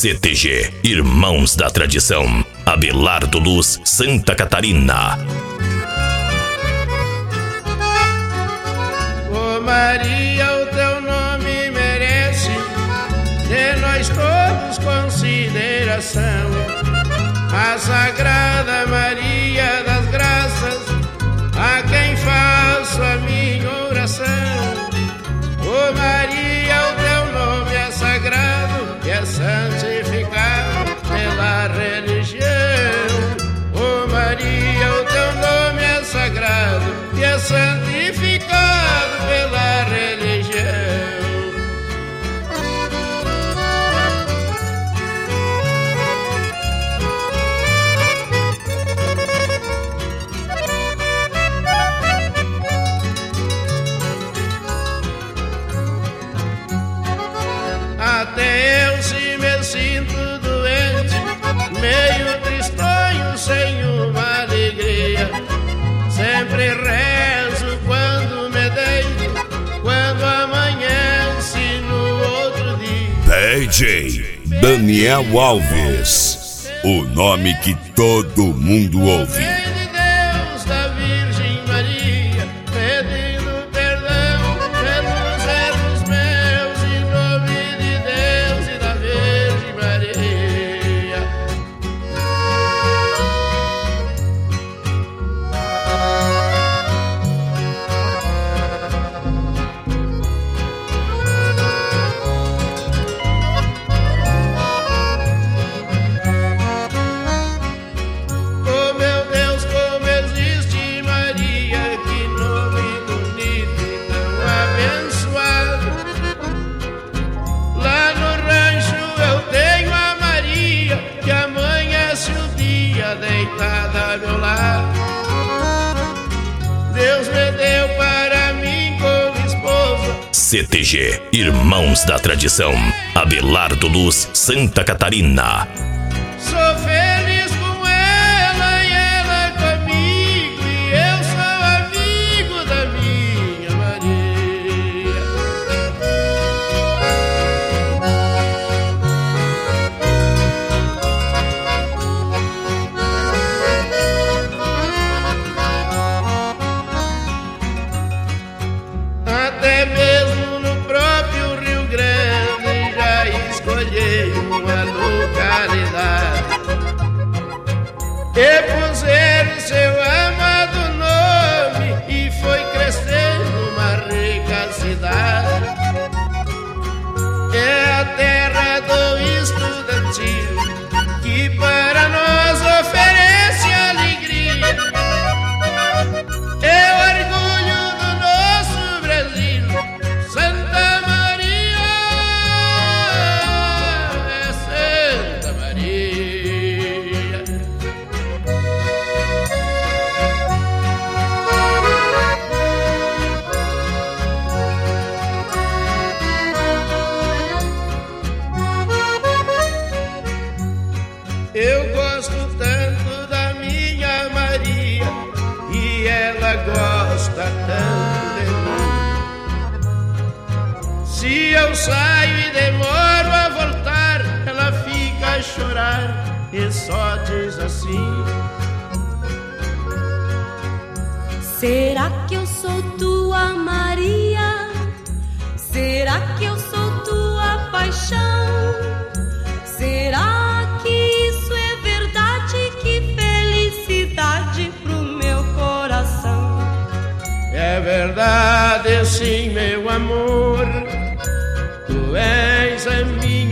CTG, Irmãos da Tradição, Abelardo Luz, Santa Catarina. Ô Maria, o teu nome merece de nós todos consideração. A Sagrada Maria das Graças, a quem faço a minha oração. Ô Maria, o teu nome é sagrado e é santificado pela religião. Ô Maria, o teu nome é sagrado e é santificado pela religião. Até eu se me sinto doente, meio tristonho, sem uma alegria. Sempre rezo quando me deito, quando amanhece no outro dia. DJ Daniel Alves, o nome que todo mundo ouve. Deitada ao meu lado, Deus me deu para mim como esposa. CTG, Irmãos da Tradição, Abelardo Luz, Santa Catarina. Sou feliz com ela e ela comigo, e eu sou amigo da minha Maria. Até mesmo no próprio Rio Grande já escolhi uma localidade e puseram seu amado nome, e foi crescendo uma rica cidade. É a terra do estudantil que para nós oferece alegria. É o orgulho do nosso Brasil, Santa Maria, é Santa Maria. Eu gosto tanto da minha Maria e ela gosta tanto de mim. Se eu saio e demoro a voltar, ela fica a chorar e só diz assim: será que eu sou tua Maria? Será que eu sou tua paixão? Será que isso é verdade? Que felicidade pro meu coração. É verdade sim, meu amor, tu és a minha